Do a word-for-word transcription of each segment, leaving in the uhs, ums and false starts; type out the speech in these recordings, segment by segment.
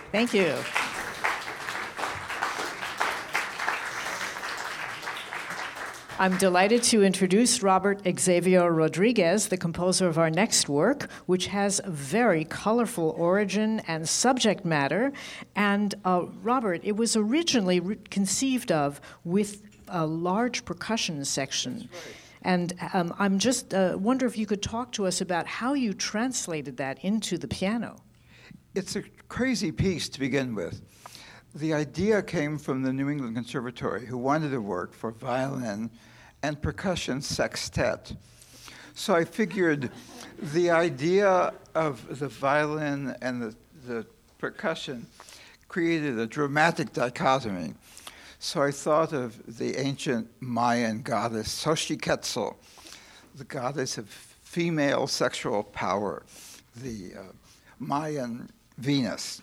Thank you. I'm delighted to introduce Robert Xavier Rodriguez, the composer of our next work, which has a very colorful origin and subject matter. And uh, Robert, it was originally re- conceived of with a large percussion section. That's right. And um, I'm just uh, wonder if you could talk to us about how you translated that into the piano. It's a crazy piece to begin with. The idea came from the New England Conservatory, who wanted a work for violin and percussion sextet. So I figured the idea of the violin and the, the percussion created a dramatic dichotomy. So I thought of the ancient Mayan goddess Xochiquetzal, the goddess of female sexual power, the uh, Mayan Venus.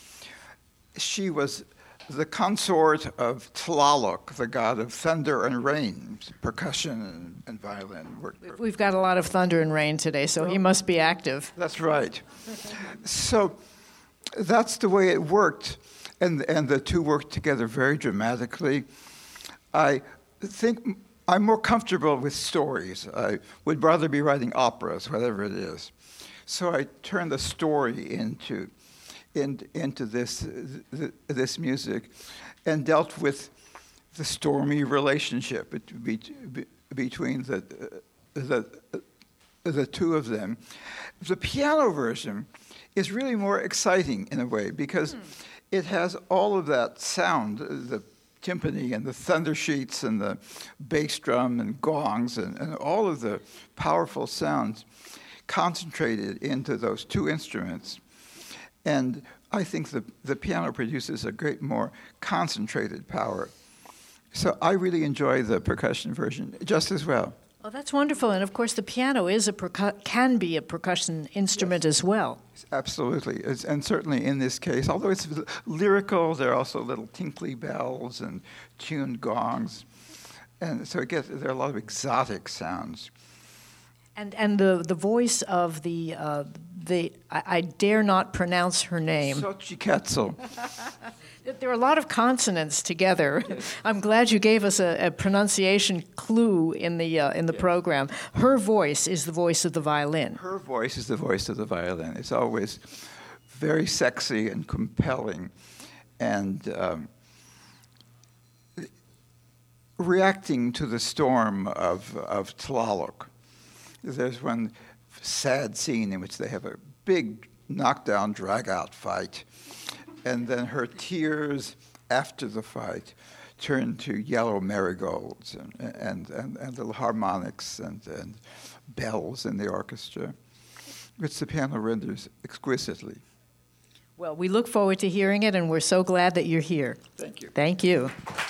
She was the consort of Tlaloc, the god of thunder and rain, percussion and, and violin. We've got a lot of thunder and rain today, so he must be active. That's right. So that's the way it worked, and, and the two worked together very dramatically. I think I'm more comfortable with stories. I would rather be writing operas, whatever it is. So I turned the story into In, into this th- this music, and dealt with the stormy relationship be, be, between the, the the two of them. The piano version is really more exciting in a way because mm. it has all of that sound, the timpani and the thunder sheets and the bass drum and gongs and, and all of the powerful sounds concentrated into those two instruments. And I think the, the piano produces a great more concentrated power. So I really enjoy the percussion version just as well. Oh, that's wonderful. And of course, the piano is a percu- can be a percussion instrument yes. as well. Absolutely. It's, and certainly in this case, although it's lyrical, there are also little tinkly bells and tuned gongs. And so it gets, there are a lot of exotic sounds. And and the, the voice of the, uh, the I, I dare not pronounce her name. Xochiquetzal. There are a lot of consonants together. Yes. I'm glad you gave us a, a pronunciation clue in the uh, in the yes. program. Her voice is the voice of the violin. Her voice is the voice of the violin. It's always very sexy and compelling, and um, reacting to the storm of of Tlaloc. There's one sad scene in which they have a big knockdown, drag-out fight, and then her tears after the fight turn to yellow marigolds and and, and, and little harmonics and, and bells in the orchestra, which the piano renders exquisitely. Well, we look forward to hearing it, and we're so glad that you're here. Thank you. Thank you.